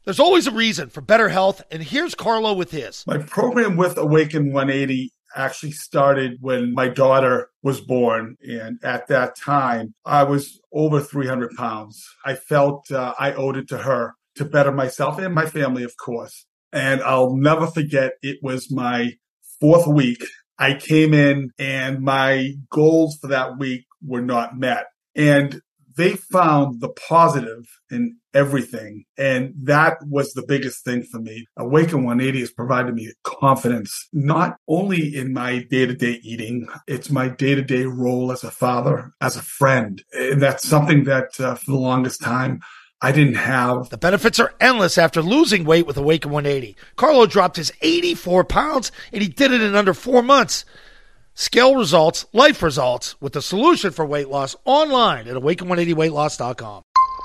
There's always a reason for better health, and here's Carlo with his. My program with Awaken 180 actually started when my daughter was born. And at that time, I was over 300 pounds. I felt I owed it to her to better myself and my family, of course. And I'll never forget, it was my 4th week. I came in and my goals for that week were not met. And they found the positive in everything. And that was the biggest thing for me. Awaken 180 has provided me confidence, not only in my day-to-day eating, it's my day-to-day role as a father, as a friend. And that's something that for the longest time, I didn't have. The benefits are endless after losing weight with Awaken 180. Carlo dropped his 84 pounds, and he did it in under 4 months. Scale results, life results, with the solution for weight loss online at awaken180weightloss.com.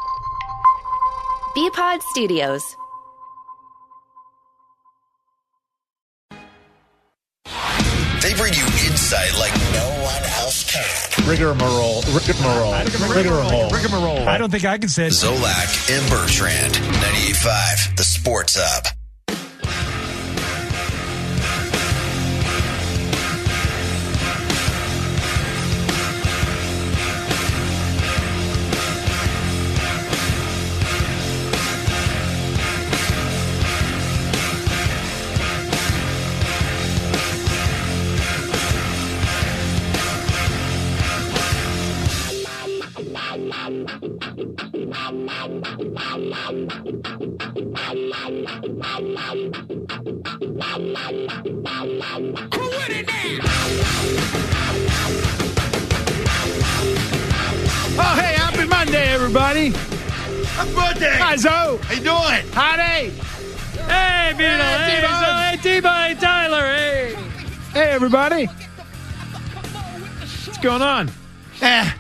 Bpod Studios. They bring you insight like no one else can. Rigmarole. I don't think I can say it. Zolak and Bertrand, 98.5, The Sports Hub. Oh, hey, happy Monday, everybody. Happy birthday! Hi, Zoe. How you doing? Howdy. Hey, Beetle. Hey, Zoe. Hey, T-Bone. Tyler. Hey. Hey, everybody. What's going on? Yeah.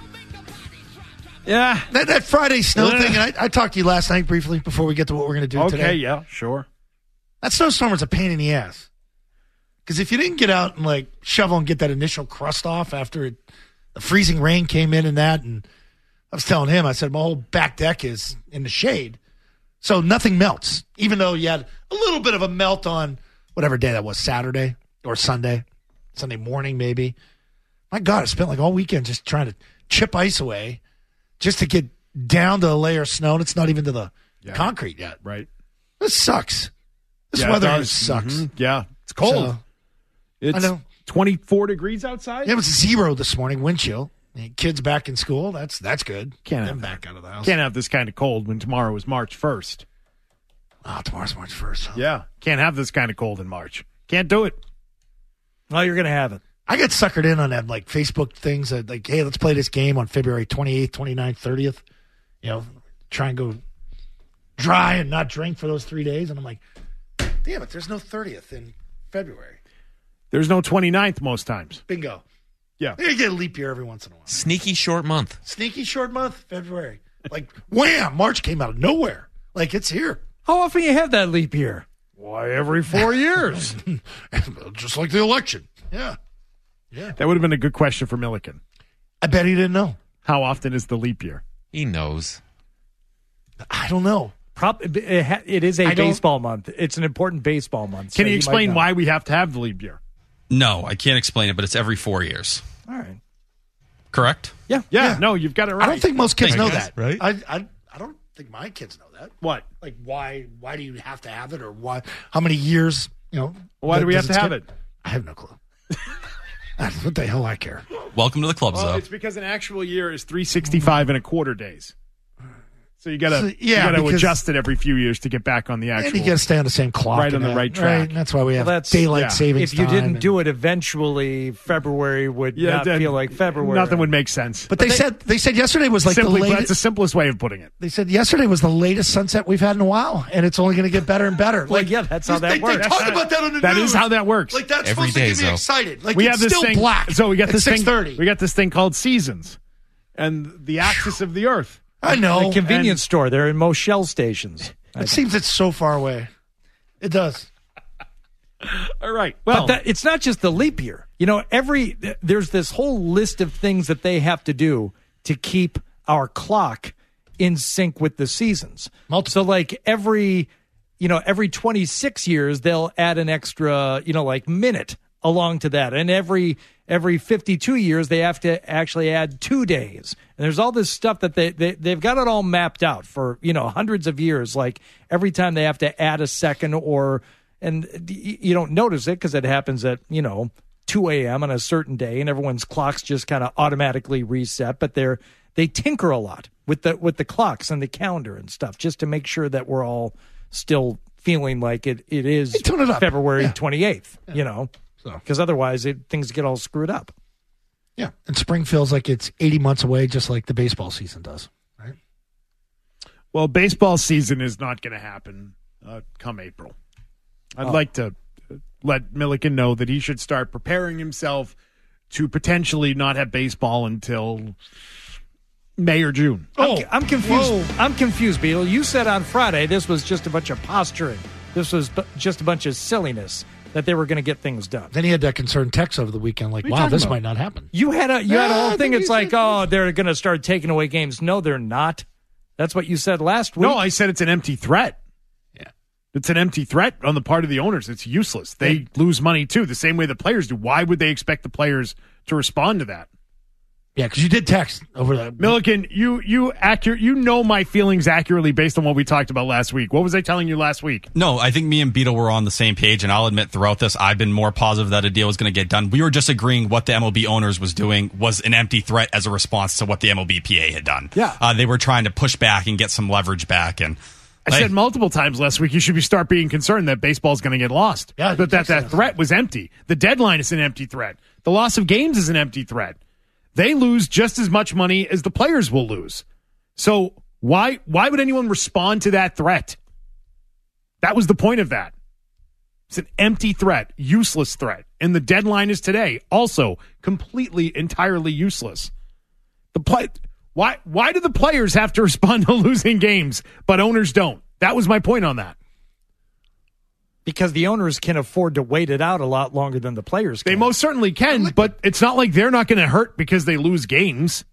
That Friday snow thing, and I talked to you last night briefly before we get to what we're going to do today. Okay, yeah, sure. That snowstorm was a pain in the ass. Because if you didn't get out and, like, shovel and get that initial crust off after the freezing rain came in and that, and I was telling him, I said, my whole back deck is in the shade. So nothing melts, even though you had a little bit of a melt on whatever day that was, Saturday or Sunday morning maybe. My God, I spent like all weekend just trying to chip ice away just to get down to a layer of snow, and it's not even to the concrete yet. Right. This sucks. This weather sucks. Mm-hmm. Yeah, it's cold. So, it's I know. 24 degrees outside? It was 0 this morning, wind chill. Kids back in school. That's good. Can't Them have back out of the house. Can't have this kind of cold when tomorrow is March 1st. Oh, tomorrow's March 1st. Huh? Yeah, can't have this kind of cold in March. Can't do it. Well, you're going to have it. I get suckered in on that, like, Facebook things that, like, hey, let's play this game on February 28th, 29th, 30th. You know, try and go dry and not drink for those 3 days. And I'm like, damn it, there's no 30th in February. There's no 29th most times. Bingo. Yeah. You get a leap year every once in a while. Sneaky short month. Sneaky short month, February. Like, wham, March came out of nowhere. Like, it's here. How often you have that leap year? Why, every 4 years. Just like the election. Yeah. Yeah. That would have been a good question for Milliken. I bet he didn't know. How often is the leap year? He knows. I don't know. It is a baseball month. It's an important baseball month. Can so you explain why we have to have the leap year? No, I can't explain it, but it's every 4 years. All right. Correct? Yeah. No, you've got it right. I don't think most kids know that. Right? I don't think my kids know that. What? Like, why do you have to have it, or why? How many years? You know? Why do we have to have it? I have no clue. What the hell I care? Welcome to the club, Well, Zoe. it's because an actual year is 365 and a quarter days. So you got to adjust it every few years to get back on the actual. And you got to stay on the same clock. Right on the right track. Right? That's why we have daylight savings If you time didn't do it eventually, February would not feel like February. Nothing would make sense. But they said yesterday was like Simply, the latest. that's the simplest way of putting it. They said yesterday was the latest sunset we've had in a while, and it's only going to get better and better. Well, yeah, that's how that works. They talk about that on the news. That is how that works. Like, that's Every supposed day, to get me Zoe. excited. Like, We it's have this still thing. black. So we got at this thing. 6:30. We got this thing called seasons, and the axis of the Earth. I know. The convenience store. They're in most Shell stations. It seems it's so far away. It does. All right. Well, But it's not just the leap year. You know, there's this whole list of things that they have to do to keep our clock in sync with the seasons. So, like, every every 26 years, they'll add an extra, like minute along to that. And every 52 years, they have to actually add 2 days. And there's all this stuff that they've got it all mapped out for, hundreds of years. Like every time they have to add a second and you don't notice it because it happens at, 2 a.m. on a certain day and everyone's clocks just kind of automatically reset. But they tinker a lot with the clocks and the calendar and stuff just to make sure that we're all still feeling like it is February 28th, because otherwise things get all screwed up. Yeah, and spring feels like it's 80 months away, just like the baseball season does, right? Well, baseball season is not going to happen come April. I'd like to let Milliken know that he should start preparing himself to potentially not have baseball until May or June. I'm confused. Whoa. I'm confused, Beetle. You said on Friday this was just a bunch of posturing. This was just a bunch of silliness that they were going to get things done. Then he had that concerned text over the weekend, like, "Wow, this might not happen." You had a whole thing. It's like, they're going to start taking away games. No, they're not. That's what you said last week. No, I said it's an empty threat. Yeah, it's an empty threat on the part of the owners. It's useless. They lose money too, the same way the players do. Why would they expect the players to respond to that? Yeah, because you did text over that. Milliken, you know my feelings accurately based on what we talked about last week. What was I telling you last week? No, I think me and Beetle were on the same page, and I'll admit throughout this, I've been more positive that a deal was going to get done. We were just agreeing what the MLB owners was doing was an empty threat as a response to what the MLBPA had done. Yeah. They were trying to push back and get some leverage back. And I said multiple times last week, you should start being concerned that baseball's going to get lost. Yeah, but that threat was empty. The deadline is an empty threat. The loss of games is an empty threat. They lose just as much money as the players will lose. So why would anyone respond to that threat? That was the point of that. It's an empty threat, useless threat. And the deadline is today. Also completely, entirely useless. Why do the players have to respond to losing games, but owners don't? That was my point on that. Because the owners can afford to wait it out a lot longer than the players can. They most certainly can, but it's not like they're not going to hurt because they lose games.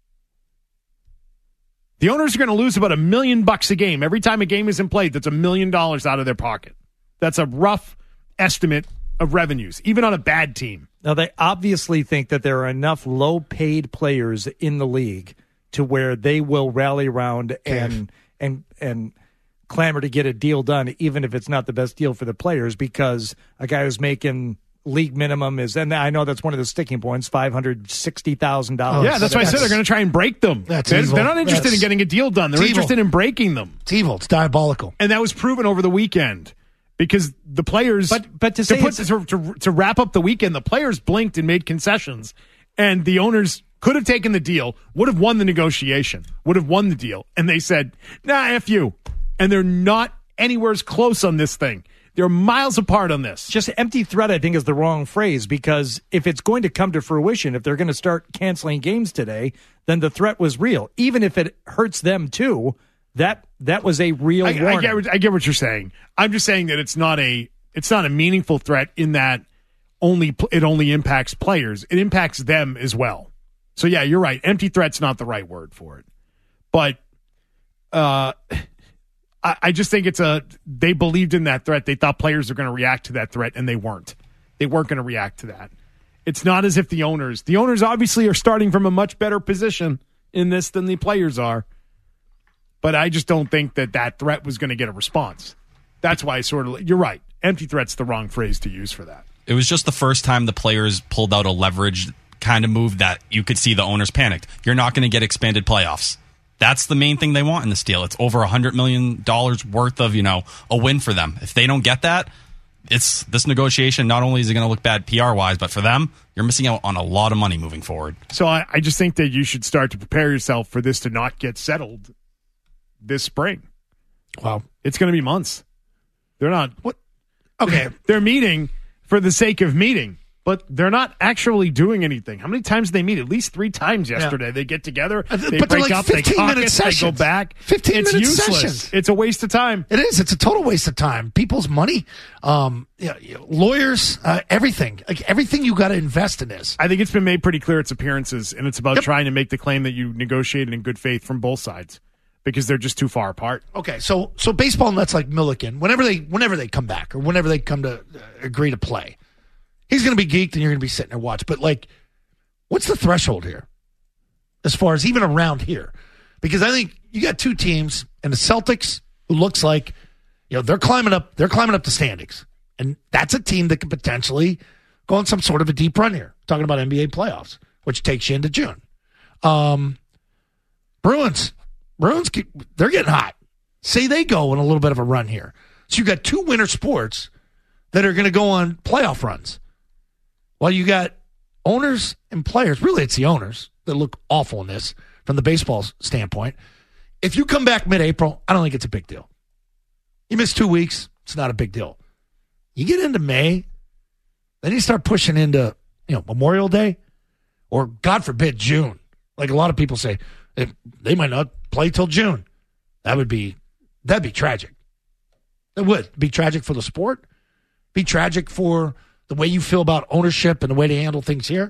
The owners are going to lose about $1 million a game. Every time a game isn't played, that's $1 million out of their pocket. That's a rough estimate of revenues, even on a bad team. Now, they obviously think that there are enough low-paid players in the league to where they will rally around and clamor to get a deal done, even if it's not the best deal for the players, because a guy who's making league minimum is, and I know that's one of the sticking points, $560,000. Yeah, that's why I said they're going to try and break them. They're not interested in getting a deal done. They're interested in breaking them. It's evil. It's diabolical. And that was proven over the weekend because the players, but to wrap up the weekend, the players blinked and made concessions, and the owners could have taken the deal, would have won the negotiation, would have won the deal, and they said, "Nah, F you." And they're not anywhere close on this thing. They're miles apart on this. Just empty threat, I think, is the wrong phrase, because if it's going to come to fruition, if they're going to start canceling games today, then the threat was real. Even if it hurts them too, that was a real warning. I get what you're saying. I'm just saying that it's not a meaningful threat in that it only impacts players. It impacts them as well. So yeah, you're right. Empty threat's not the right word for it. But I just think they believed in that threat. They thought players are going to react to that threat, and they weren't. They weren't going to react to that. It's not as if the owners obviously are starting from a much better position in this than the players are. But I just don't think that threat was going to get a response. That's why you're right. Empty threat's the wrong phrase to use for that. It was just the first time the players pulled out a leverage kind of move that you could see the owners panicked. You're not going to get expanded playoffs. That's the main thing they want in this deal. It's over $100 million worth of, a win for them. If they don't get that, it's this negotiation. Not only is it going to look bad PR-wise, but for them, you're missing out on a lot of money moving forward. So I just think that you should start to prepare yourself for this to not get settled this spring. Wow. It's going to be months. They're not. What? Okay. They're meeting for the sake of meeting. But they're not actually doing anything. How many times did they meet? At least 3 times yesterday. Yeah. They get together, they break up, they caucus, they go back. 15-minute useless. Sessions. It's a waste of time. It is. It's a total waste of time. People's money, lawyers, everything. Like everything you got to invest in this. I think it's been made pretty clear it's appearances, and it's about trying to make the claim that you negotiated in good faith from both sides. because they're just too far apart. Okay, so baseball nuts like Milliken, whenever they come back or whenever they come to agree to play, he's going to be geeked and you're going to be sitting there watching. But, like, what's the threshold here as far as even around here? Because I think you got two teams, and the Celtics, who looks like, they're climbing up the standings. And that's a team that could potentially go on some sort of a deep run here. Talking about NBA playoffs, which takes you into June. Bruins, they're getting hot. Say they go on a little bit of a run here. So you got two winter sports that are going to go on playoff runs. While you got owners and players, really it's the owners that look awful in this from the baseball standpoint. If you come back mid-April, I don't think it's a big deal. You miss 2 weeks, it's not a big deal. You get into May, then you start pushing into Memorial Day or, God forbid, June. Like a lot of people say, they might not play till June. That'd be tragic. It would be tragic for the sport, be tragic for the way you feel about ownership and the way they handle things here.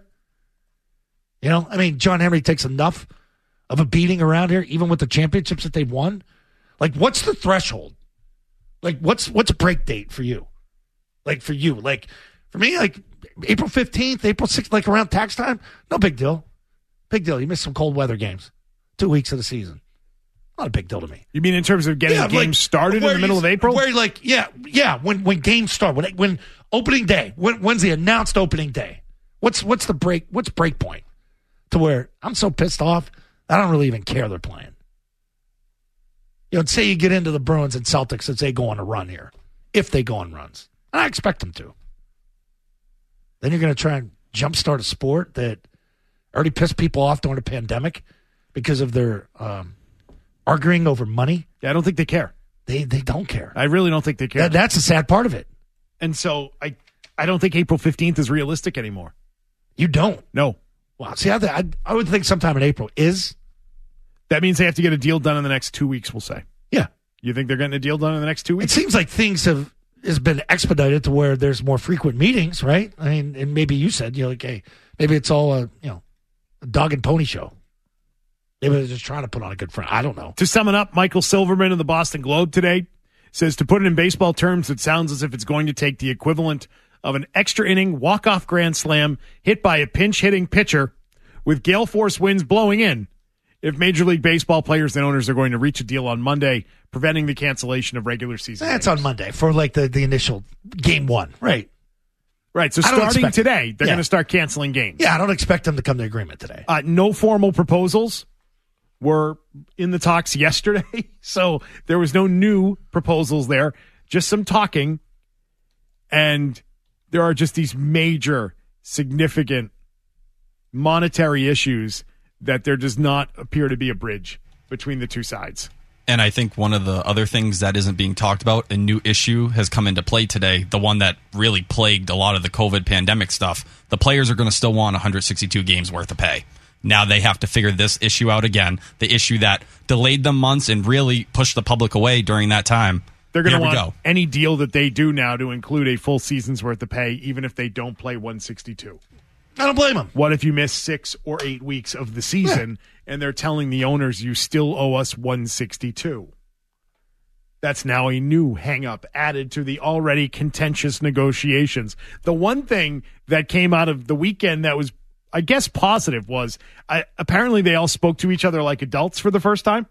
John Henry takes enough of a beating around here, even with the championships that they've won. Like, what's the threshold? Like, what's a break date for you? Like, for you, like, for me, like, April 15th, April 6th, like around tax time, no big deal. Big deal. You missed some cold weather games. 2 weeks of the season. Not a big deal to me. You mean in terms of getting games started in the middle of April? Where, like, when games start, when opening day, when's the announced opening day? What's the break? What's break point to where I'm so pissed off, I don't really even care they're playing. Say you get into the Bruins and Celtics as they go on a run here, if they go on runs. And I expect them to. Then you're going to try and jumpstart a sport that already pissed people off during the pandemic because of their arguing over money. Yeah, I don't think they care. They don't care. I really don't think they care. That's the sad part of it. And so I don't think April 15th is realistic anymore. You don't? No. Wow. See, I would think sometime in April is. That means they have to get a deal done in the next 2 weeks, we'll say. Yeah. You think they're getting a deal done in the next 2 weeks? It seems like things has been expedited to where there's more frequent meetings, right? I mean, and maybe you said, hey, maybe it's all a dog and pony show. Maybe they're just trying to put on a good front. I don't know. To sum it up, Michael Silverman of the Boston Globe today says, to put it in baseball terms, it sounds as if it's going to take the equivalent of an extra inning walk-off grand slam hit by a pinch-hitting pitcher with gale force winds blowing in if Major League Baseball players and owners are going to reach a deal on Monday, preventing the cancellation of regular season That's games. On Monday for like the initial game one. Right. Right. So starting today, they're going to start canceling games. Yeah, I don't expect them to come to agreement today. No formal proposals were in the talks yesterday. So there was no new proposals there, just some talking. And there are just these major, significant monetary issues that there does not appear to be a bridge between the two sides. And I think one of the other things that isn't being talked about, a new issue has come into play today, the one that really plagued a lot of the COVID pandemic stuff. The players are going to still want 162 games worth of pay. Now they have to figure this issue out again, the issue that delayed them months and really pushed the public away during that time. They're going to want any deal that they do now to include a full season's worth of pay, even if they don't play 162. I don't blame them. What if you miss 6 or 8 weeks of the season and they're telling the owners you still owe us 162? That's now a new hang-up added to the already contentious negotiations. The one thing that came out of the weekend that was, I guess, positive was apparently they all spoke to each other like adults for the first time.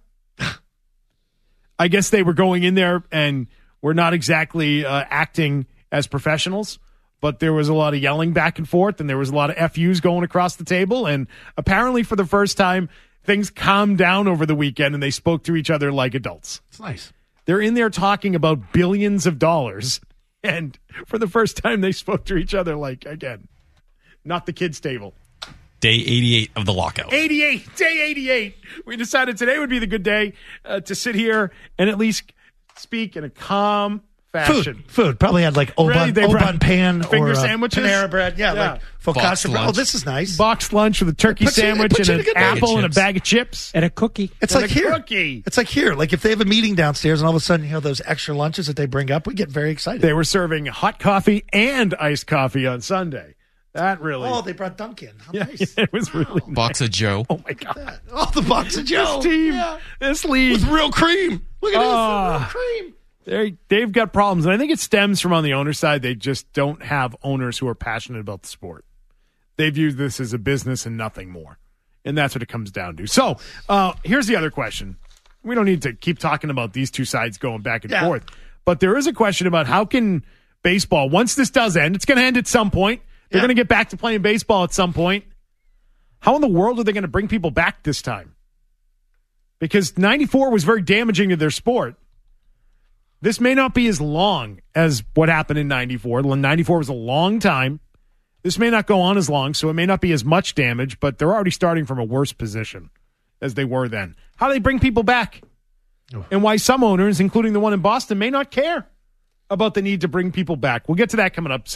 I guess they were going in there and were not exactly acting as professionals. But there was a lot of yelling back and forth, and there was a lot of FUs going across the table. And apparently, for the first time, things calmed down over the weekend, and they spoke to each other like adults. It's nice. They're in there talking about billions of dollars, and for the first time, they spoke to each other like, again, not the kids' table. Day 88 of the lockout. Day 88. We decided today would be the good day to sit here and at least speak in a calm fashion. Food. Probably had like Oban pan finger or sandwiches. Panera bread. Yeah. Like focaccia bread. Oh, this is nice. Boxed lunch with a turkey sandwich and an apple and a bag of chips. And a cookie. It's like here. It's like here. Like if they have a meeting downstairs and all of a sudden, those extra lunches that they bring up, we get very excited. They were serving hot coffee and iced coffee on Sunday. That really. Oh, they brought Duncan. How yeah, nice. it was really nice. Box of Joe. Oh, my God. Oh, the box of Joe. This team, Yeah. this league. With real cream. Look at this. Real cream. They've got problems. And I think it stems from on the owner side. They just don't have owners who are passionate about the sport. They view this as a business and nothing more. And that's what it comes down to. So here's the other question. We don't need to keep talking about these two sides going back and forth. But there is a question about how can baseball, once this does end, it's going to end at some point. They're going to get back to playing baseball at some point. How in the world are they going to bring people back this time? Because 94 was very damaging to their sport. This may not be as long as what happened in 94. 94 was a long time. This may not go on as long, so it may not be as much damage, but they're already starting from a worse position as they were then. How do they bring people back? And why some owners, including the one in Boston, may not care about the need to bring people back. We'll get to that coming up,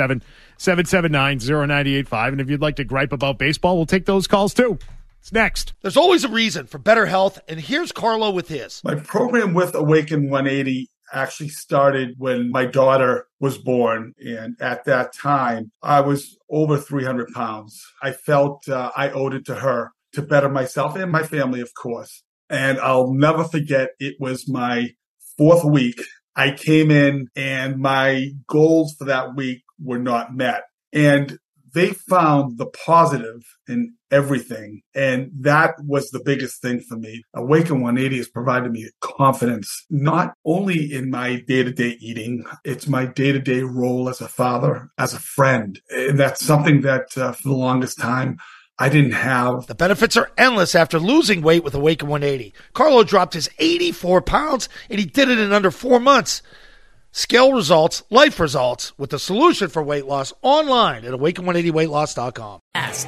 617-779-0985. And if you'd like to gripe about baseball, we'll take those calls too. It's next. There's always a reason for better health, and here's Carlo with his. My program with Awaken 180 actually started when my daughter was born. And at that time, I was over 300 pounds. I felt I owed it to her to better myself and my family, of course. And I'll never forget, it was my 4th week. I came in and my goals for that week were not met. And they found the positive in everything. And that was the biggest thing for me. Awaken 180 has provided me confidence, not only in my day-to-day eating, it's my day-to-day role as a father, as a friend. And that's something that for the longest time, I didn't have. The benefits are endless after losing weight with Awaken 180. Carlo dropped his 84 pounds, and he did it in under 4 months. Scale results, life results, with the solution for weight loss online at awaken180weightloss.com. This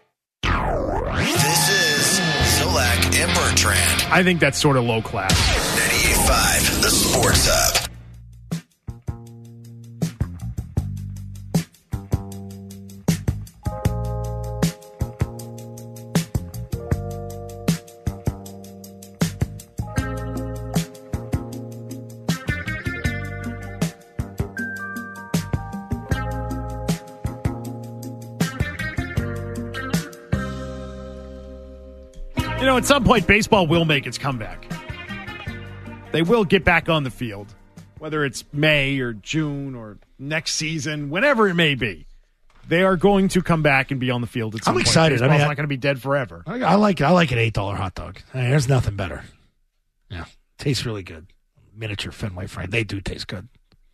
is Zolak and Bertrand. I think that's sort of low class. 98.5, the Sports Hub. You know, at some point, baseball will make its comeback. They will get back on the field, whether it's May or June or next season, whenever it may be. They are going to come back and be on the field at some point. I'm excited. Baseball's not going to be dead forever. I like it. I like an $8 hot dog. Hey, there's nothing better. Yeah, tastes really good. Miniature Fenway Frank. They do taste good.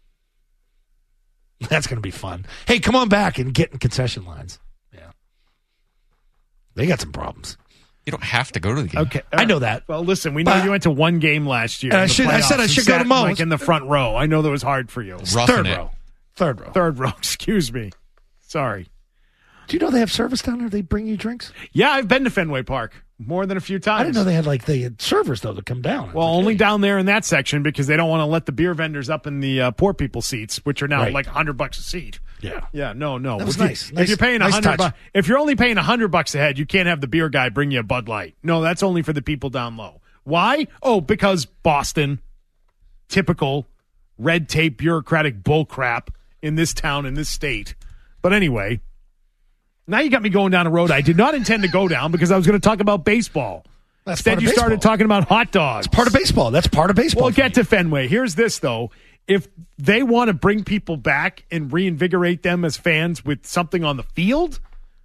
That's going to be fun. Hey, come on back and get in concession lines. Yeah. They got some problems. You don't have to go to the game. Okay, I know that. Well, listen, we know you went to one game last year. I said I should go to most. Like in the front row. I know that was hard for you. Roughing it. Third row. Third row. Excuse me. Sorry. Do you know they have service down there? They bring you drinks? Yeah, I've been to Fenway Park more than a few times. I didn't know they had servers, though, to come down. Well, only down there in that section because they don't want to let the beer vendors up in the poor people seats, which are now like $100 a seat. Yeah. Yeah, no. That was nice. If you're paying nice $100, if you're only paying $100 a head, you can't have the beer guy bring you a Bud Light. No, that's only for the people down low. Why? Oh, because Boston, typical red tape bureaucratic bullcrap in this town, in this state. But anyway, now you got me going down a road I did not intend to go down because I was going to talk about baseball. Instead, you started talking about hot dogs. It's part of baseball. That's part of baseball. We'll get to Fenway. Here's this, though. If they want to bring people back and reinvigorate them as fans with something on the field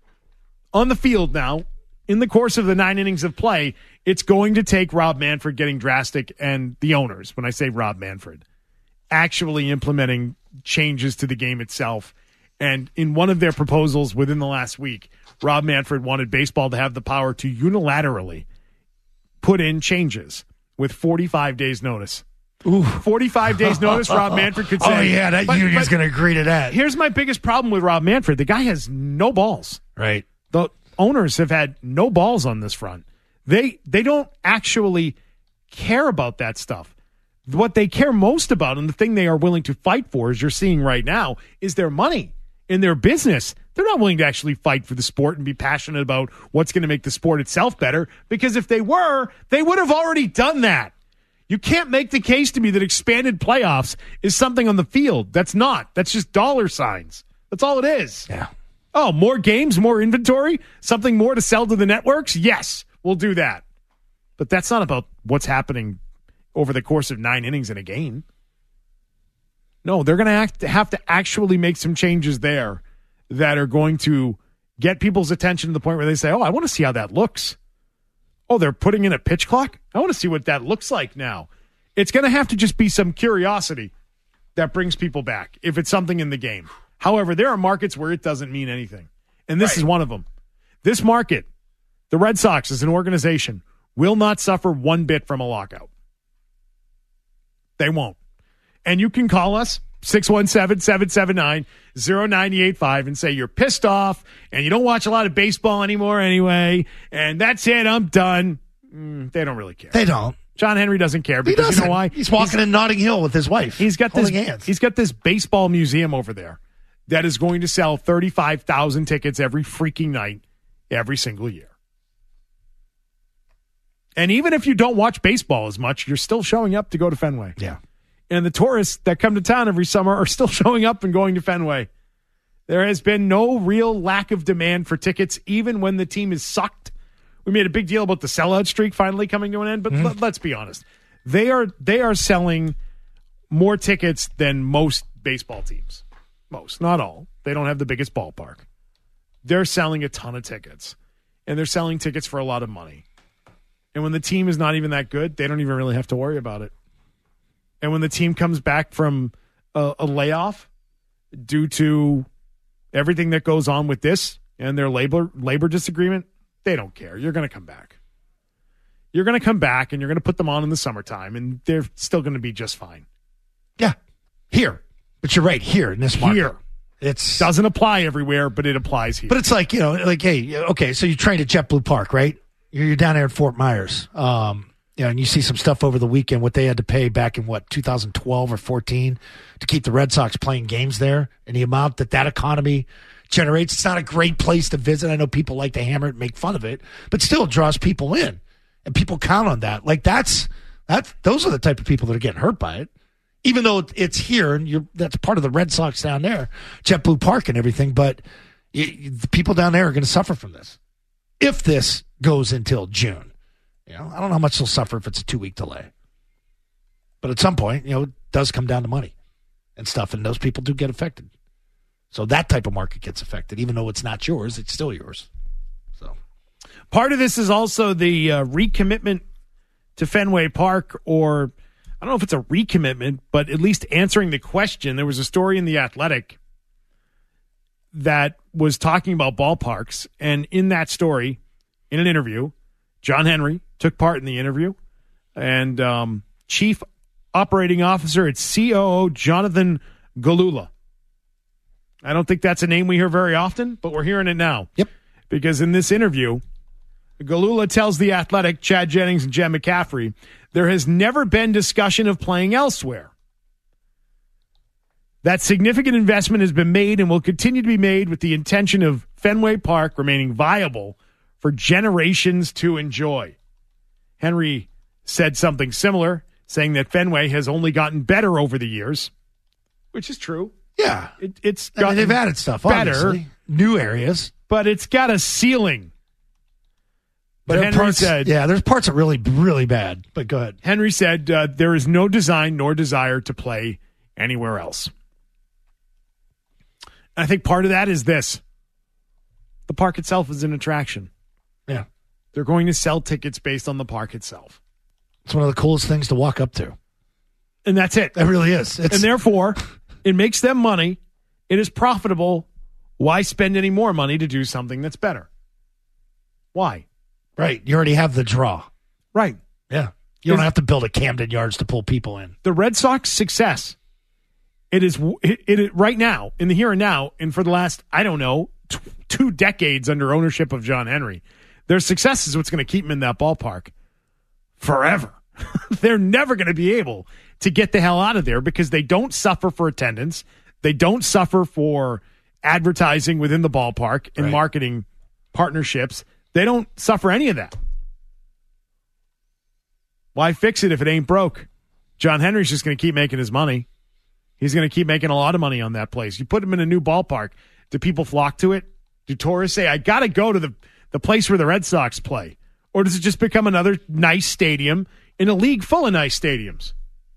now, in the course of the 9 innings of play, it's going to take Rob Manfred getting drastic and the owners, when I say Rob Manfred, actually implementing changes to the game itself. And in one of their proposals within the last week, Rob Manfred wanted baseball to have the power to unilaterally put in changes with 45 days notice. Ooh. 45 days notice, Rob Manfred could say. Oh, yeah, that union's going to agree to that. Here's my biggest problem with Rob Manfred. The guy has no balls. Right. The owners have had no balls on this front. They don't actually care about that stuff. What they care most about, and the thing they are willing to fight for, as you're seeing right now, is their money in their business. They're not willing to actually fight for the sport and be passionate about what's going to make the sport itself better, because if they were, they would have already done that. You can't make the case to me that expanded playoffs is something on the field. That's not. That's just dollar signs. That's all it is. Yeah. Oh, more games, more inventory, something more to sell to the networks? Yes, we'll do that. But that's not about what's happening over the course of 9 innings in a game. No, they're going to have to actually make some changes there that are going to get people's attention to the point where they say, oh, I want to see how that looks. Oh, they're putting in a pitch clock? I want to see what that looks like now. It's going to have to just be some curiosity that brings people back if it's something in the game. However, there are markets where it doesn't mean anything. And this is one of them. This market, the Red Sox as an organization, will not suffer one bit from a lockout. They won't. And you can call us, 617-779-0985, and say you're pissed off and you don't watch a lot of baseball anymore anyway, and that's it, I'm done. They don't really care. They don't. John Henry doesn't care because you know why? He's walking in Notting Hill with his wife. He's got this. Hands. He's got this baseball museum over there that is going to sell 35,000 tickets every freaking night, every single year. And even if you don't watch baseball as much, you're still showing up to go to Fenway. Yeah. And the tourists that come to town every summer are still showing up and going to Fenway. There has been no real lack of demand for tickets, even when the team is sucked. We made a big deal about the sellout streak finally coming to an end, but let's be honest. They are selling more tickets than most baseball teams. Most, not all. They don't have the biggest ballpark. They're selling a ton of tickets, and they're selling tickets for a lot of money. And when the team is not even that good, they don't even really have to worry about it. And when the team comes back from a layoff due to everything that goes on with this and their labor disagreement, they don't care. You're going to come back. You're going to come back, and you're going to put them on in the summertime, and they're still going to be just fine. Yeah. Here. But you're right. Here in this market. Here. It doesn't apply everywhere, but it applies here. But it's like, hey, okay, so you trained at JetBlue Park, right? You're down there at Fort Myers. And you see some stuff over the weekend, what they had to pay back in, 2012 or 14 to keep the Red Sox playing games there, and the amount that economy generates. It's not a great place to visit. I know people like to hammer it and make fun of it, but still it draws people in, and people count on that. Like those are the type of people that are getting hurt by it, even though it's here and that's part of the Red Sox down there, JetBlue Park and everything. But the people down there are going to suffer from this if this goes until June. I don't know how much they'll suffer if it's a 2-week delay, but at some point, it does come down to money and stuff, and those people do get affected. So that type of market gets affected. Even though it's not yours, it's still yours. So part of this is also the recommitment to Fenway Park, or I don't know if it's a recommitment, but at least answering the question. There was a story in The Athletic that was talking about ballparks, and in that story, in an interview, John Henry took part in the interview, and Chief Operating Officer at COO Jonathan Galula. I don't think that's a name we hear very often, but we're hearing it now. Yep. Because in this interview, Galula tells The Athletic, Chad Jennings and Jen McCaffrey, there has never been discussion of playing elsewhere. That significant investment has been made and will continue to be made with the intention of Fenway Park remaining viable for generations to enjoy. Henry said something similar, saying that Fenway has only gotten better over the years, which is true. Yeah. It's gotten they've added stuff, better, obviously. New areas. But it's got a ceiling. But Henry said... Yeah, there's parts that are really, really bad. But go ahead. Henry said there is no design nor desire to play anywhere else. I think part of that is this. The park itself is an attraction. Yeah. They're going to sell tickets based on the park itself. It's one of the coolest things to walk up to. And that's it. It really is. And therefore, it makes them money. It is profitable. Why spend any more money to do something that's better? Why? Right. You already have the draw. Right. Yeah. You don't have to build a Camden Yards to pull people in. The Red Sox success, it is right now, in the here and now, and for the last, 2 decades under ownership of John Henry, their success is what's going to keep them in that ballpark forever. They're never going to be able to get the hell out of there because they don't suffer for attendance. They don't suffer for advertising within the ballpark and marketing partnerships. They don't suffer any of that. Why fix it if it ain't broke? John Henry's just going to keep making his money. He's going to keep making a lot of money on that place. You put him in a new ballpark. Do people flock to it? Do tourists say, I got to go to the place where the Red Sox play? Or does it just become another nice stadium in a league full of nice stadiums?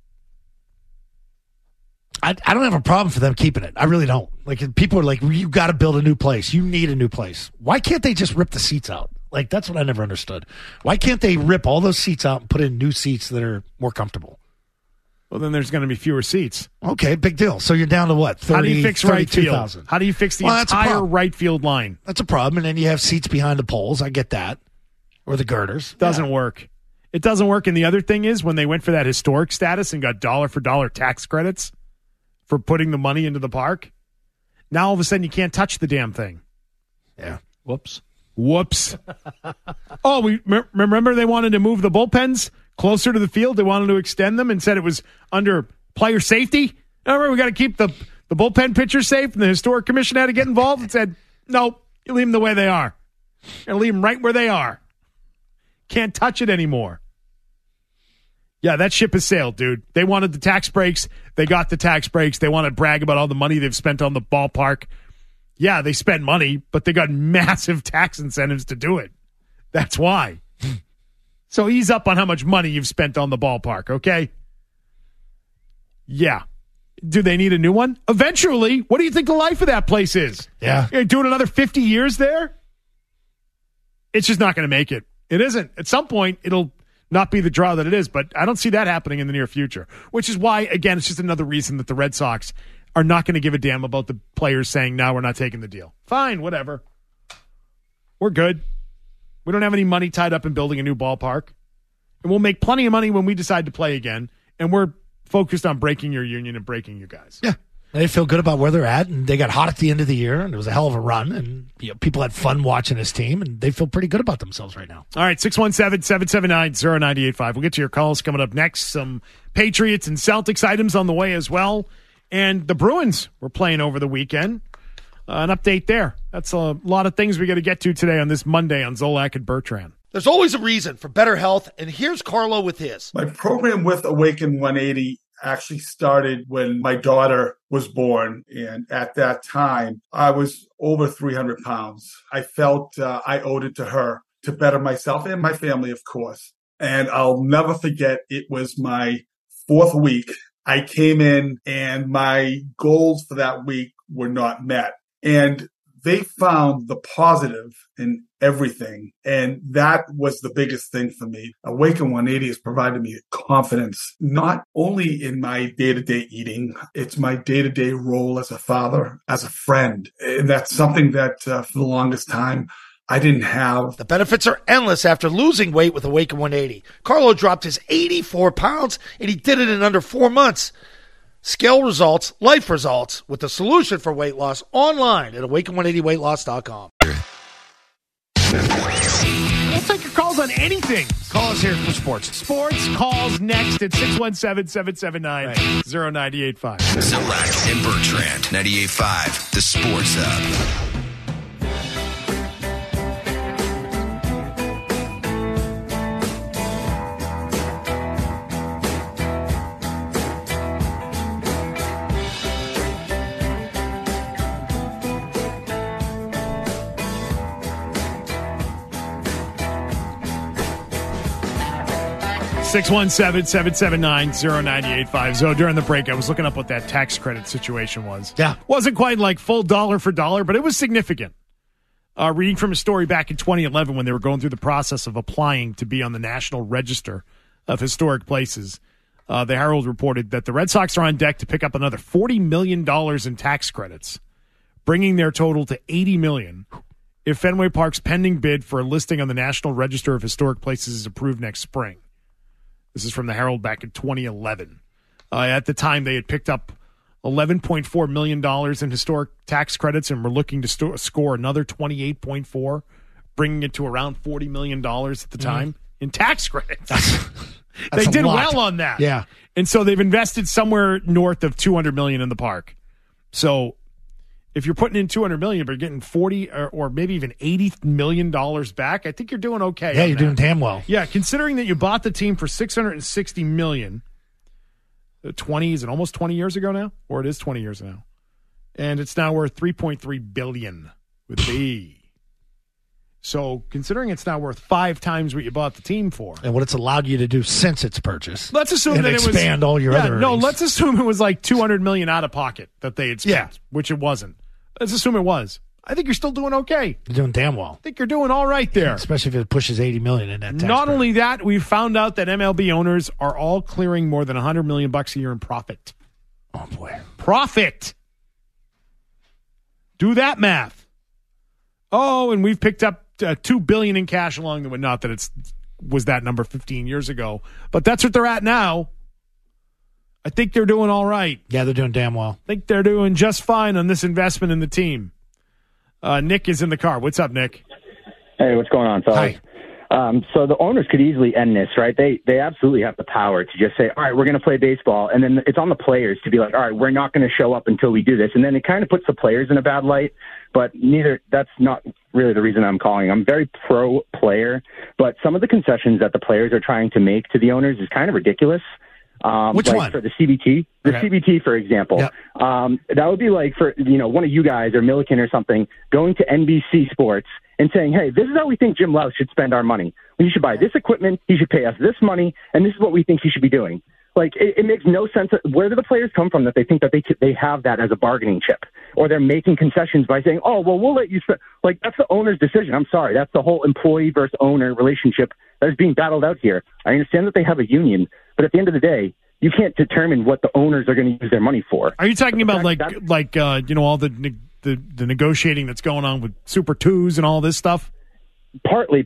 I don't have a problem for them keeping it. I really don't. Like, people are like, you got to build a new place. You need a new place. Why can't they just rip the seats out? Like, that's what I never understood. Why can't they rip all those seats out and put in new seats that are more comfortable? Well, then there's going to be fewer seats. Okay, big deal. So you're down to what? 30, how do you fix right field? 32,000. How do you fix the entire right field line? That's a problem. And then you have seats behind the poles. I get that. Or the girders. Doesn't work. It doesn't work. And the other thing is, when they went for that historic status and got dollar for dollar tax credits for putting the money into the park, now all of a sudden you can't touch the damn thing. Yeah. Whoops. Oh, we remember they wanted to move the bullpens closer to the field. They wanted to extend them and said it was under player safety. Remember, we got to keep the bullpen pitchers safe, and the Historic Commission had to get involved and said, no, you leave them the way they are. You're going to leave them right where they are. Can't touch it anymore. Yeah, that ship has sailed, dude. They wanted the tax breaks. They got the tax breaks. They want to brag about all the money they've spent on the ballpark. Yeah, they spent money, but they got massive tax incentives to do it. That's why. So ease up on how much money you've spent on the ballpark, okay? Yeah. Do they need a new one? Eventually. What do you think the life of that place is? Yeah. You're doing another 50 years there? It's just not going to make it. It isn't. At some point, it'll not be the draw that it is, but I don't see that happening in the near future, which is why, again, it's just another reason that the Red Sox are not going to give a damn about the players saying, no, we're not taking the deal. Fine, whatever. We're good. We don't have any money tied up in building a new ballpark, and we'll make plenty of money when we decide to play again, and we're focused on breaking your union and breaking you guys. Yeah. They feel good about where they're at, and they got hot at the end of the year, and it was a hell of a run, and people had fun watching this team, and they feel pretty good about themselves right now. All right, 617-779-0985. We'll get to your calls coming up next. Some Patriots and Celtics items on the way as well, and the Bruins were playing over the weekend. An update there. That's a lot of things we got to get to today on this Monday on Zolak and Bertrand. There's always a reason for better health, and here's Carlo with his. My program with Awaken 180 actually started when my daughter was born. And at that time, I was over 300 pounds. I felt I owed it to her to better myself and my family, of course. And I'll never forget, it was my 4th week. I came in and my goals for that week were not met. And they found the positive in everything. And that was the biggest thing for me. Awaken 180 has provided me confidence, not only in my day-to-day eating, it's my day-to-day role as a father, as a friend. And that's something that for the longest time, I didn't have. The benefits are endless after losing weight with Awaken 180. Carlo dropped his 84 pounds, and he did it in under 4 months. Scale results, life results, with the solution for weight loss online at awaken180weightloss.com. We'll take your calls on anything. Call us here for sports. Sports calls next at 617-779-0985. Zolak and Bertrand, 98.5, the Sports Hub. 617-779-0985. So during the break, I was looking up what that tax credit situation was. Yeah. Wasn't quite like full dollar for dollar, but it was significant. Reading from a story back in 2011 when they were going through the process of applying to be on the National Register of Historic Places, the Herald reported that the Red Sox are on deck to pick up another $40 million in tax credits, bringing their total to $80 million if Fenway Park's pending bid for a listing on the National Register of Historic Places is approved next spring. This is from the Herald back in 2011. At the time, they had picked up $11.4 million in historic tax credits and were looking to score another $28.4, bringing it to around $40 million at the time in tax credits. They did well on that. Yeah. And so they've invested somewhere north of $200 million in the park. So if you're putting in $200 million, but you're getting $40 or maybe even $80 million back, I think you're doing okay. Yeah, you're doing damn well. Yeah, considering that you bought the team for $660 million, 20 is it almost 20 years ago now, or it is 20 years now, and it's now worth $3.3 billion with the. So considering it's now worth 5 times what you bought the team for. And what it's allowed you to do since its purchase. Let's assume and that it was expand all your other No, earnings. let's assume it was like $200 million out of pocket that they had spent, which it wasn't. Let's assume it was. I think you're still doing okay. You're doing damn well. I think you're doing all right there. Especially if it pushes $80 million in that tax Not credit. only that, we found out that MLB owners are all clearing more than $100 million a year in profit. Oh boy. Profit. Do that math. Oh, and we've picked up $2 billion in cash along the way. Not that it was that number 15 years ago, but that's what they're at now. I think they're doing all right. Yeah, they're doing damn well. I think they're doing just fine on this investment in the team. Nick is in the car. What's up, Nick? Hey, what's going on, fellas? Hi. So the owners could easily end this, right? They absolutely have the power to just say, all right, we're going to play baseball. And then it's on the players to be like, all right, we're not going to show up until we do this. And then it kind of puts the players in a bad light. But that's not really the reason I'm calling. I'm very pro-player. But some of the concessions that the players are trying to make to the owners is kind of ridiculous. Which like one? For the CBT? The CBT, for example. Yep. That would be like for, one of you guys or Milliken or something going to NBC Sports and saying, hey, this is how we think Jim Louth should spend our money. He should buy this equipment, he should pay us this money, and this is what we think he should be doing. Like, it makes no sense. Where do the players come from that they think that they have that as a bargaining chip? Or they're making concessions by saying, oh, well, we'll let you spend. Like, that's the owner's decision. I'm sorry. That's the whole employee versus owner relationship that is being battled out here. I understand that they have a union, but at the end of the day, you can't determine what the owners are going to use their money for. Are you talking about all the negotiating that's going on with Super 2s and all this stuff? Partly.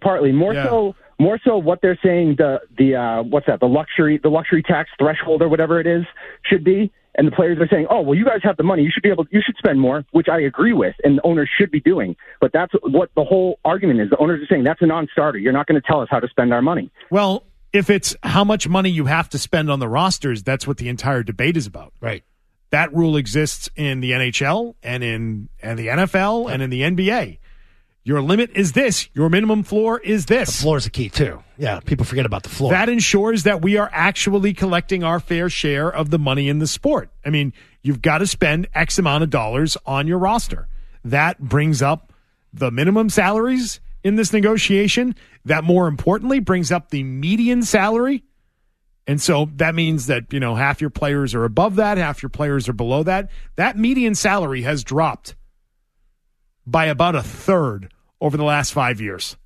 More so what they're saying the luxury tax threshold or whatever it is should be. And the players are saying, oh, well, you guys have the money. You should spend more, which I agree with, and the owners should be doing. But that's what the whole argument is. The owners are saying that's a non-starter. You're not going to tell us how to spend our money. Well, if it's how much money you have to spend on the rosters, that's what the entire debate is about. Right. That rule exists in the NHL and in the NFL and in the NBA. Your limit is this. Your minimum floor is this. The floor is the key, too. Yeah, people forget about the floor. That ensures that we are actually collecting our fair share of the money in the sport. I mean, you've got to spend X amount of dollars on your roster. That brings up the minimum salaries in this negotiation. That, more importantly, brings up the median salary. And so that means that, half your players are above that, half your players are below that. That median salary has dropped by about a third over the last 5 years.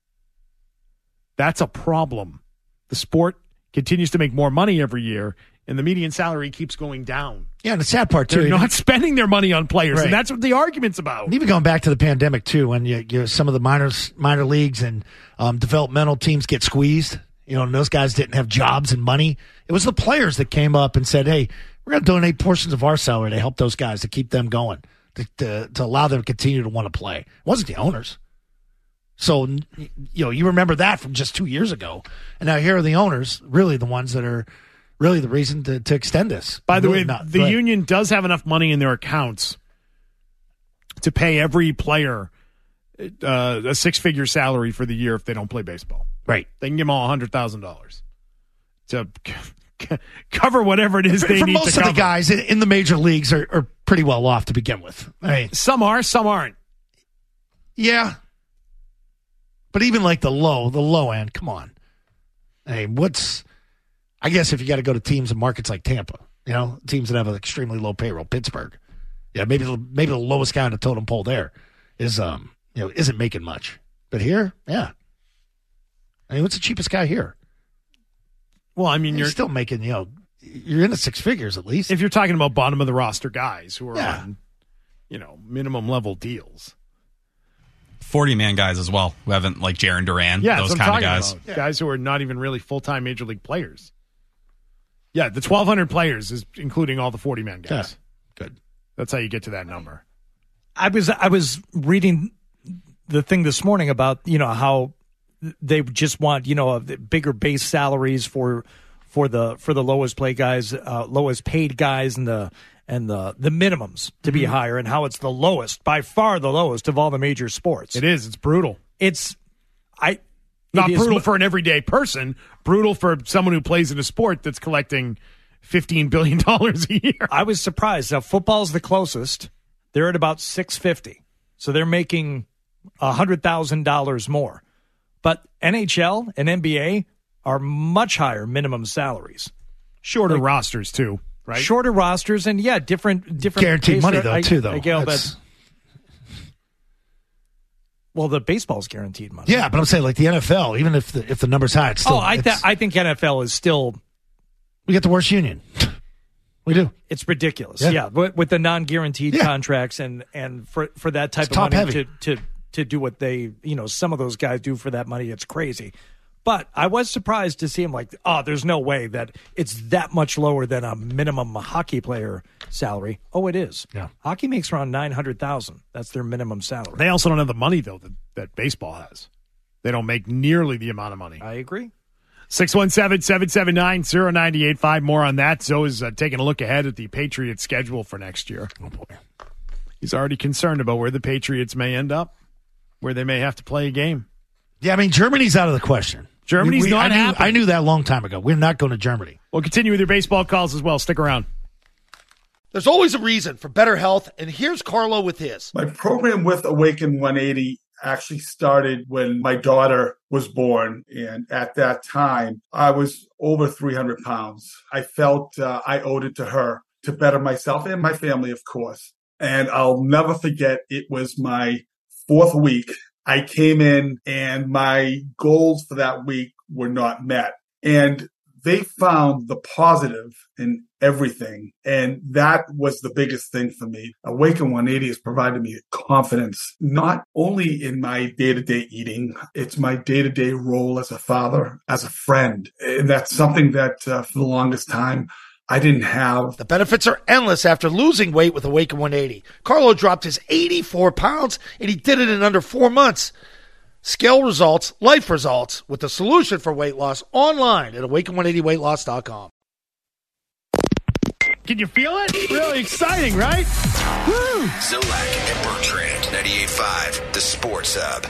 That's a problem. The sport continues to make more money every year, and the median salary keeps going down. Yeah, and the sad part, too. They're not spending their money on players, Right. and that's what the argument's about. And even going back to the pandemic, too, when some of the minor leagues and developmental teams get squeezed, and those guys didn't have jobs and money. It was the players that came up and said, hey, we're going to donate portions of our salary to help those guys, to keep them going, to allow them to continue to want to play. It wasn't the owners. So, you remember that from just 2 years ago. And now here are the owners, really the ones that are really the reason to extend this. By the Really way, the union does have enough money in their accounts to pay every player a six-figure salary for the year if they don't play baseball. Right. They can give them all $100,000 to cover whatever it is they For need most to of cover. the guys in the major leagues are pretty well off to begin with. I mean, Some are, some aren't. yeah. But even like the low end, come on. Hey, I guess if you got to go to teams in markets like Tampa, teams that have an extremely low payroll, Pittsburgh. Yeah, maybe the lowest guy on the totem pole there is isn't making much. But here, yeah. I mean, what's the cheapest guy here? Well, I mean, You're still making, you're in the six figures at least. if you're talking about bottom of the roster guys who are Yeah. on, minimum level deals. 40-man guys as well who haven't, like Jaron Duran, Yeah, those that's what I'm kind of talking guys. about. Guys who are not even really full-time major league players. Yeah, the 1,200 players is including all the 40-man guys. Yeah. Good. That's how you get to that number. I was reading the thing this morning about how they just want bigger base salaries for the lowest paid guys and the minimums to be higher, and how it's the lowest, by far the lowest of all the major sports. It is. It's brutal. Not brutal for an everyday person. Brutal for someone who plays in a sport that's collecting $15 billion a year. I was surprised. Now, football's the closest. They're at about $650. So they're making $100,000 more. But NHL and NBA are much higher minimum salaries. Shorter rosters, too, right? Shorter rosters and, different Guaranteed money, though, too, though. Well, the baseball's guaranteed money. Yeah, but I'm saying like the NFL, even if the number's high, it's still. I think NFL is still. We get the worst union. We do. It's ridiculous. Yeah, with the non-guaranteed contracts and for that type of money heavy. to do what they, some of those guys do for that money, it's crazy. But I was surprised to see him like, there's no way that it's that much lower than a minimum hockey player salary. Oh, it is. Yeah. Hockey makes around $900,000. That's their minimum salary. They also don't have the money, though, that baseball has. They don't make nearly the amount of money. I agree. 617-779-0985. More on that. Zoe's taking a look ahead at the Patriots' schedule for next year. Oh, boy. He's already concerned about where the Patriots may end up, where they may have to play a game. Yeah, I mean, Germany's out of the question. Germany's not happening. I knew that a long time ago. We're not going to Germany. We'll continue with your baseball calls as well. Stick around. There's always a reason for better health, and here's Carlo with his. My program with Awaken 180 actually started when my daughter was born. And at that time, I was over 300 pounds. I felt I owed it to her to better myself and my family, of course. And I'll never forget, it was my 4th week. I came in and my goals for that week were not met. And they found the positive in everything. And that was the biggest thing for me. Awaken 180 has provided me confidence, not only in my day-to-day eating, it's my day-to-day role as a father, as a friend. And that's something that for the longest time, I didn't have. The benefits are endless after losing weight with Awaken 180. Carlo dropped his 84 pounds, and he did it in under 4 months. Scale results, life results, with the solution for weight loss online at awaken180weightloss.com. Can you feel it? Really exciting, right? Woo! Zolak and Bertrand, 98.5, the Sports Hub.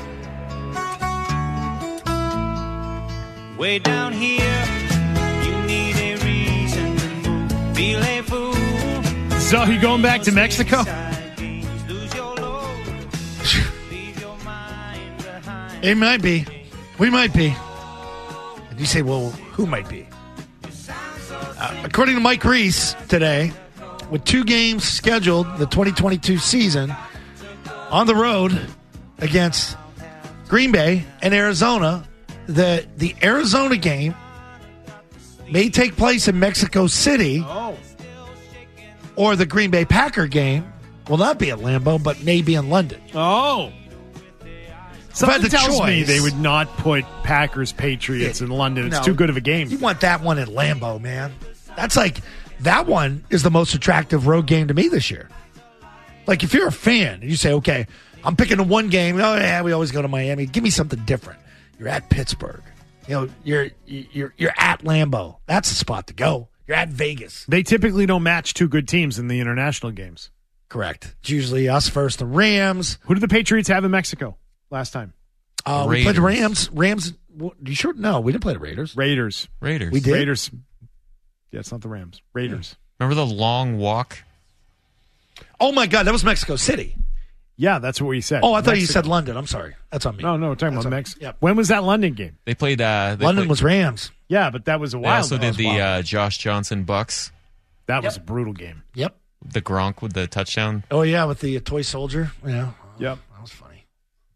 Way down here, you need a reason to move. Feel a fool. So you going back to Mexico? It might be. We might be. And you say, well, who might be? According to Mike Reese today, with 2 games scheduled, the 2022 season, on the road against Green Bay and Arizona, the Arizona game may take place in Mexico City, or the Green Bay Packer game will not be at Lambeau, but may be in London. Oh. Something tells me choice, they would not put Packers-Patriots in London. It's too good of a game. You want that one in Lambeau, man. That's like, that one is the most attractive road game to me this year. Like, if you're a fan and you say, okay, I'm picking the one game. Oh, yeah, we always go to Miami. Give me something different. You're at Pittsburgh. You're at Lambeau. That's the spot to go. You're at Vegas. They typically don't match 2 good teams in the international games. Correct. It's usually us versus the Rams. Who did the Patriots have in Mexico last time? We played the Rams. Rams. You sure? No, we didn't play the Raiders. Raiders. We did. Raiders. Yeah, it's not the Rams. Raiders. Remember the long walk? Oh, my God. That was Mexico City. Yeah, that's what we said. Oh, I thought you said London. I'm sorry. That's on me. No, we're talking about Mexico. Yep. When was that London game? They played. London was Rams. Yeah, but that was a They while also ago. did the Josh Johnson Bucks. That was a brutal game. Yep. The Gronk with the touchdown. Oh, yeah, with the toy soldier. Yeah. Yep. That was funny.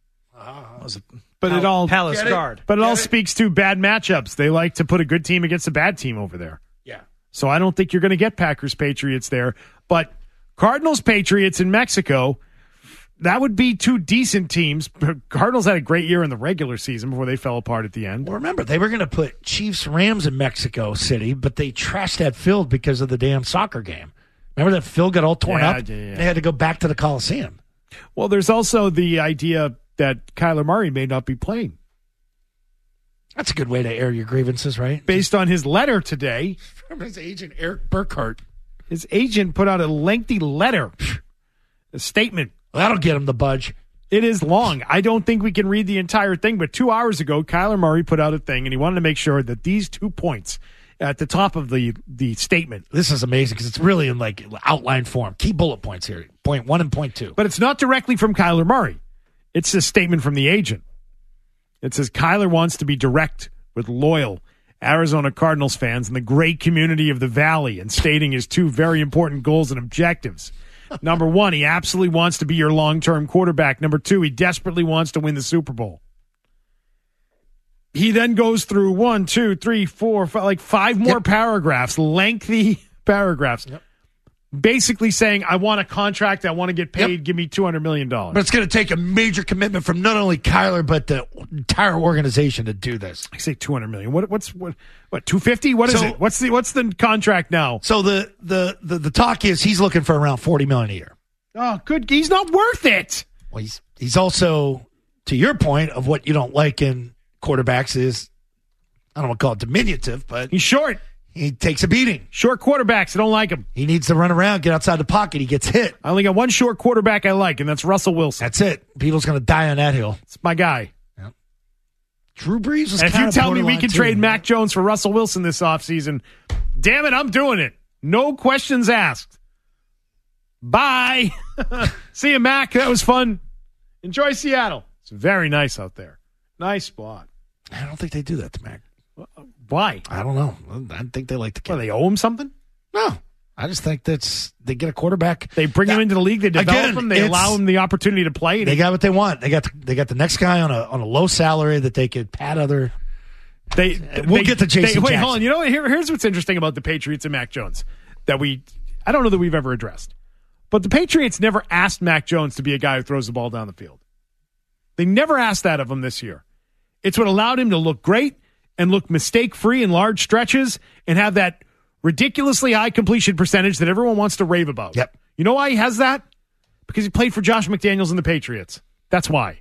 But it all Palace Guard. But it all speaks to bad matchups. They like to put a good team against a bad team over there. Yeah. So I don't think you're going to get Packers-Patriots there. But Cardinals-Patriots in Mexico, that would be 2 decent teams. Cardinals had a great year in the regular season before they fell apart at the end. Well, remember, they were going to put Chiefs-Rams in Mexico City, but they trashed that field because of the damn soccer game. Remember that field got all torn up? Yeah. They had to go back to the Coliseum. Well, there's also the idea that Kyler Murray may not be playing. That's a good way to air your grievances, right? Based on his letter today. From his agent, Eric Burkhart. His agent put out a lengthy letter, a statement. Well, that'll get him the budge. It is long. I don't think we can read the entire thing, but 2 hours ago, Kyler Murray put out a thing, and he wanted to make sure that these 2 points at the top of the statement. This is amazing because it's really in like outline form. Key bullet points here. point 1 and point 2. But it's not directly from Kyler Murray. It's a statement from the agent. It says Kyler wants to be direct with loyal Arizona Cardinals fans and the great community of the Valley, and stating his 2 very important goals and objectives. Number 1, he absolutely wants to be your long-term quarterback. Number 2, he desperately wants to win the Super Bowl. He then goes through 1, 2, 3, 4, 5 more paragraphs, lengthy paragraphs, basically saying, I want a contract, I want to get paid, give me $200 million. But it's going to take a major commitment from not only Kyler, but the entire organization to do this. I say $200 million. What's 250? What is it? What's the contract now? So the talk is he's looking for around $40 million a year. Oh, good. He's not worth it. Well, he's also, to your point of what you don't like in quarterbacks is, I don't want to call it diminutive, but he's short. He takes a beating. Short quarterbacks, I don't like him. He needs to run around, get outside the pocket. He gets hit. I only got one short quarterback I like, and that's Russell Wilson. That's it. People's going to die on that hill. It's my guy. Yep. Drew Brees was and if kind you of tell me we borderline can too, trade Mac Jones for Russell Wilson this offseason, damn it, I'm doing it. No questions asked. Bye. See you, Mac. That was fun. Enjoy Seattle. It's very nice out there. Nice spot. I don't think they do that to Mac. Why? I don't know. I think they like the kid. Well, they owe him something? No. I just think they get a quarterback. They bring him into the league. They develop him. They allow him the opportunity to play. They got what they want. They got the next guy on a low salary that they could pad other. We'll get to Jason Wait, Jackson. hold on. You know, here's what's interesting about the Patriots and Mac Jones that I don't know that we've ever addressed. But the Patriots never asked Mac Jones to be a guy who throws the ball down the field. They never asked that of him this year. It's what allowed him to look great and look mistake-free in large stretches and have that ridiculously high completion percentage that everyone wants to rave about. Yep. You know why he has that? Because he played for Josh McDaniels and the Patriots. That's why.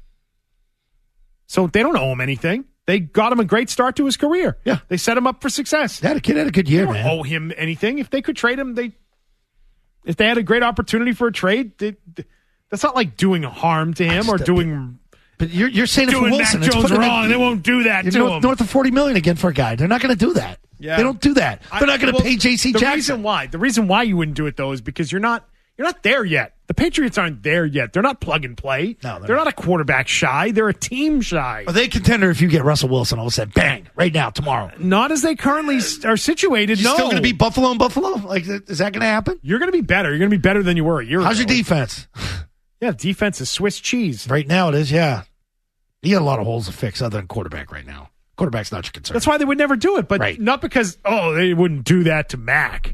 So they don't owe him anything. They got him a great start to his career. Yeah. They set him up for success. That kid had a good year, They don't man. owe him anything. If they could trade him, if they had a great opportunity for a trade, that's not like doing harm to him or doing... But you're saying it for doing Wilson. Mac It's Jones putting wrong. him- They won't do that to him. North of $40 million again for a guy. They're not going to do that. Yeah. They don't do that. They're not going to pay J.C. Jackson. The reason why you wouldn't do it though is because you're not there yet. The Patriots aren't there yet. They're not plug and play. No, they're not a quarterback shy. They're a team shy. Are they contender if you get Russell Wilson all of a sudden? Bang! Right now, tomorrow. Not as they currently are situated. You're No, still going to beat Buffalo and Buffalo? Like, is that going to happen? You're going to be better. You're going to be better than you were a year ago. How's your defense? Yeah, defense is Swiss cheese. Right now, it is. Yeah, you got a lot of holes to fix other than quarterback right now. Quarterback's not your concern. That's why they would never do it, but Right. not because they wouldn't do that to Mac.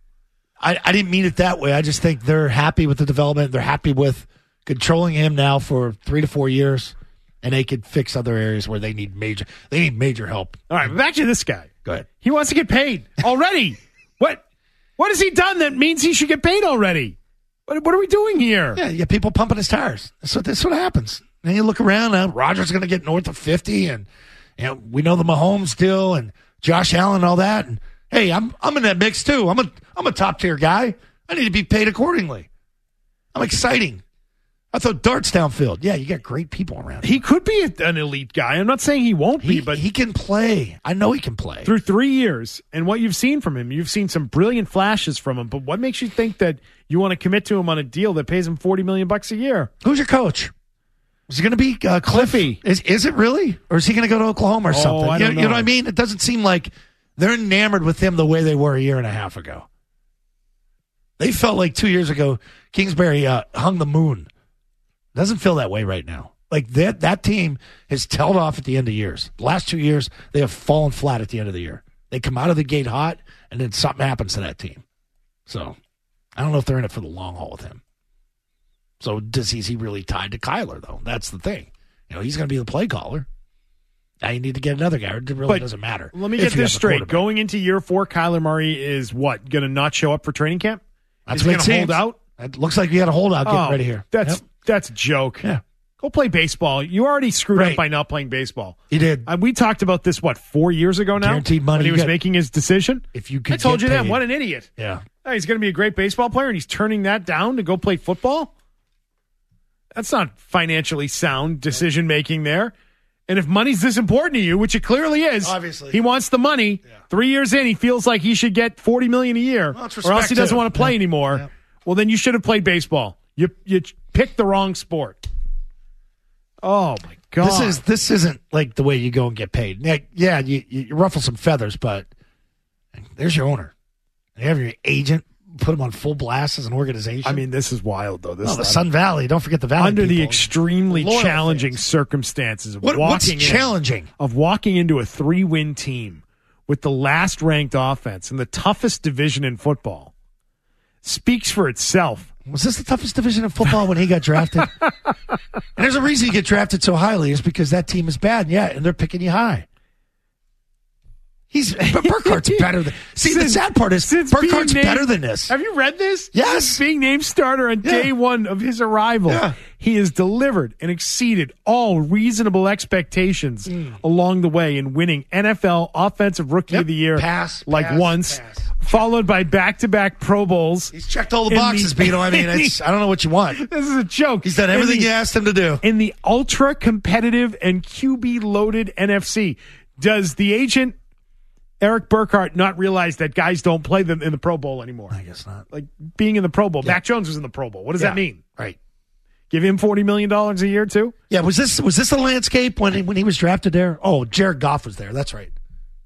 I didn't mean it that way. I just think they're happy with the development. They're happy with controlling him now for 3 to 4 years, and they could fix other areas where they need major help. All right, back to this guy. Go ahead. He wants to get paid already. What has he done that means he should get paid already? What are we doing here? Yeah, you get people pumping his tires. That's what happens. And you look around now, Rodgers going to get north of 50, and we know the Mahomes deal and Josh Allen and all that. And hey, I'm in that mix too. I'm a top tier guy. I need to be paid accordingly. I'm exciting. I throw darts downfield. Yeah, you got great people around. He could be an elite guy. I'm not saying he won't be, but he can play. I know he can play. Through 3 years and what you've seen from him, you've seen some brilliant flashes from him. But what makes you think that you want to commit to him on a deal that pays him $40 million a year? Who's your coach? Is he going to be Cliffy? Is it really? Or is he going to go to Oklahoma or something? I don't You know know. what I mean? It doesn't seem like they're enamored with him the way they were a year and a half ago. They felt like 2 years ago, Kingsbury hung the moon. Doesn't feel that way right now. Like that team has tailed off at the end of years. The last 2 years, they have fallen flat at the end of the year. They come out of the gate hot, and then something happens to that team. So I don't know if they're in it for the long haul with him. So is he really tied to Kyler, though? That's the thing. He's going to be the play caller. Now you need to get another guy. It really doesn't matter. Let me if get you have this the straight. quarterback. Going into year 4, Kyler Murray is what? Going to not show up for training camp? That's Is he what it going to hold seems. out? It looks like we had a holdout getting ready here. That's a joke. Yeah. Go play baseball. You already screwed up Right. by not playing baseball. He did. We talked about this, 4 years ago now? Guaranteed money. When he You was got- making his decision? If you could I told get you that. paid. What an idiot. Yeah. He's going to be a great baseball player, and he's turning that down to go play football? That's not financially sound decision-making there. And if money's this important to you, which it clearly is, Obviously. he wants the money. 3 years in, he feels like he should get $40 million a year, Well, it's or else he respect, doesn't too. want to play Yeah. anymore. Yeah. Well, then you should have played baseball. You picked the wrong sport. Oh my God! This isn't like the way you go and get paid. Yeah, you ruffle some feathers, but there's your owner. You have your agent. Put them on full blast as an organization. I mean, this is wild, though. The Sun Valley. Don't forget the Valley. Under people. the extremely Loyal challenging fans. circumstances of What's challenging? Of walking into a 3-win team with the last ranked offense in the toughest division in football speaks for itself. Was this the toughest division in football when he got drafted? And there's a reason you get drafted so highly is because that team is bad. Yeah, and they're picking you high. Burkhart's better than. See, the sad part is Burkhart's better than this. Have you read this? Yes. Since being named starter on day one of his arrival, he has delivered and exceeded all reasonable expectations along the way in winning NFL Offensive Rookie of the Year once, followed by back-to-back Pro Bowls. He's checked all the boxes, Beto. I mean, I don't know what you want. This is a joke. He's done everything you asked him to do. In the ultra-competitive and QB-loaded NFC, does the agent Eric Burkhardt not realize that guys don't play them in the Pro Bowl anymore? I guess not. Like being in the Pro Bowl. Yeah. Mac Jones was in the Pro Bowl. What does that mean? Right. Give him $40 million a year too? Yeah. Was this the landscape when he was drafted there? Oh, Jared Goff was there. That's right.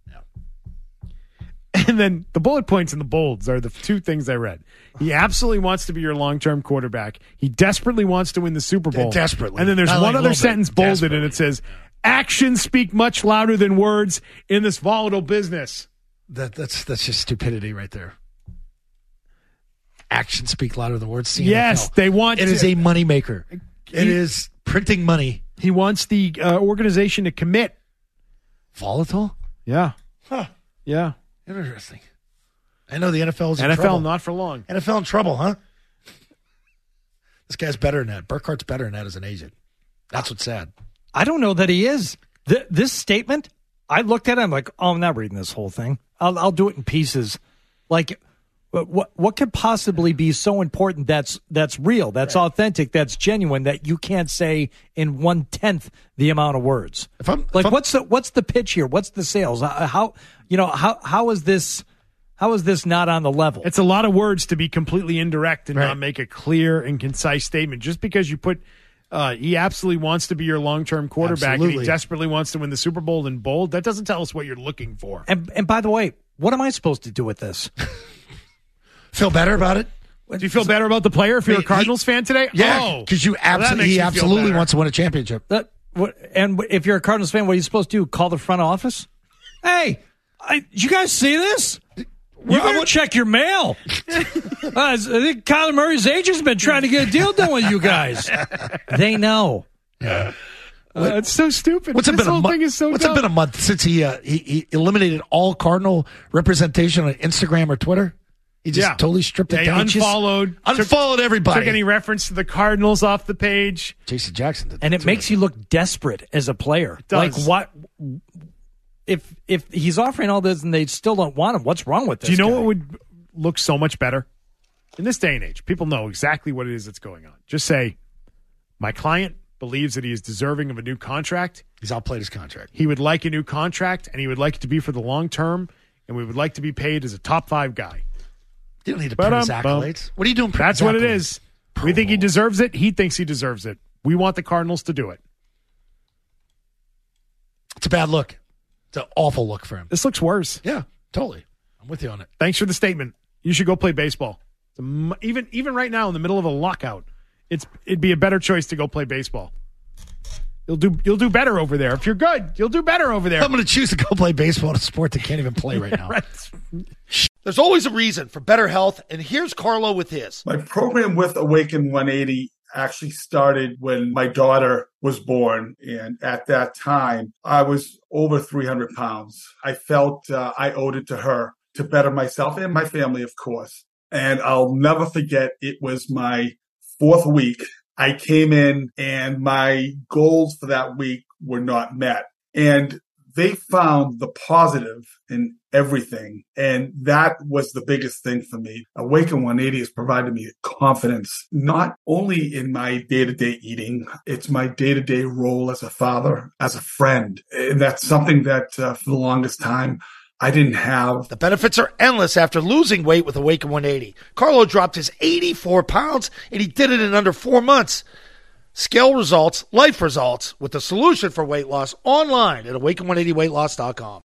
Yeah. And then the bullet points and the bolds are the two things I read. He absolutely wants to be your long-term quarterback. He desperately wants to win the Super Bowl. Desperately. And then there's one other sentence bolded and it says, actions speak much louder than words in this volatile business. That's just stupidity right there. Actions speak louder than words. Yes, they want. It is a moneymaker. It is printing money. He wants the organization to commit. Volatile? Yeah. Huh. Yeah. Interesting. I know the NFL is in NFL trouble. Not for long. NFL in trouble, huh? This guy's better than that. Burkhart's better than that as an agent. That's what's sad. I don't know that he is. This statement, I looked at it, I'm like, oh, I'm not reading this whole thing. I'll do it in pieces. Like, what could possibly be so important that's real, that's authentic, that's genuine, that you can't say in 1/10 the amount of words? What's the pitch here? What's the sales? How is this not on the level? It's a lot of words to be completely indirect and not make a clear and concise statement. Just because you put he absolutely wants to be your long-term quarterback and he desperately wants to win the Super Bowl in bold, that doesn't tell us what you're looking for. And by the way, what am I supposed to do with this? Feel better about it? Do you feel better about the player if you're a Cardinals fan today? Yeah, because he absolutely wants to win a championship. And if you're a Cardinals fan, what are you supposed to do? Call the front office? Hey, did you guys see this? You better check your mail. I think Kyler Murray's agent's been trying to get a deal done with you guys. They know. Yeah. It's so stupid. What's it been a month since he eliminated all Cardinal representation on Instagram or Twitter? He just totally stripped it down. Unfollowed everybody. Took any reference to the Cardinals off the page. Jason Jackson did. And it makes you look desperate as a player. It does. Like what? If he's offering all this and they still don't want him, what's wrong with this? Do you know guy? what would look so much better? In this day and age, people know exactly what it is that's going on. Just say, my client believes that he is deserving of a new contract. He's outplayed his contract. He would like a new contract, and he would like it to be for the long term, and we would like to be paid as a top 5 guy. You don't need to print his accolades. What are you doing? That's what it is. We think he deserves it. He thinks he deserves it. We want the Cardinals to do it. It's a bad look. It's an awful look for him. This looks worse. Yeah, totally. I'm with you on it. Thanks for the statement. You should go play baseball. Even right now in the middle of a lockout, it'd be a better choice to go play baseball. You'll do better over there. If you're good, you'll do better over there. I'm going to choose to go play baseball in a sport that can't even play right now. Right. There's always a reason for better health, and here's Carlo with his. My program with Awaken 180 actually started when my daughter was born. And at that time, I was over 300 pounds. I felt I owed it to her to better myself and my family, of course. And I'll never forget, it was my 4th week. I came in and my goals for that week were not met. And they found the positive in everything. And that was the biggest thing for me. Awaken 180 has provided me confidence, not only in my day-to-day eating, it's my day-to-day role as a father, as a friend. And that's something that for the longest time, I didn't have. The benefits are endless after losing weight with Awaken 180. Carlo dropped his 84 pounds, and he did it in under 4 months. Scale results, life results, with the solution for weight loss online at awaken180weightloss.com.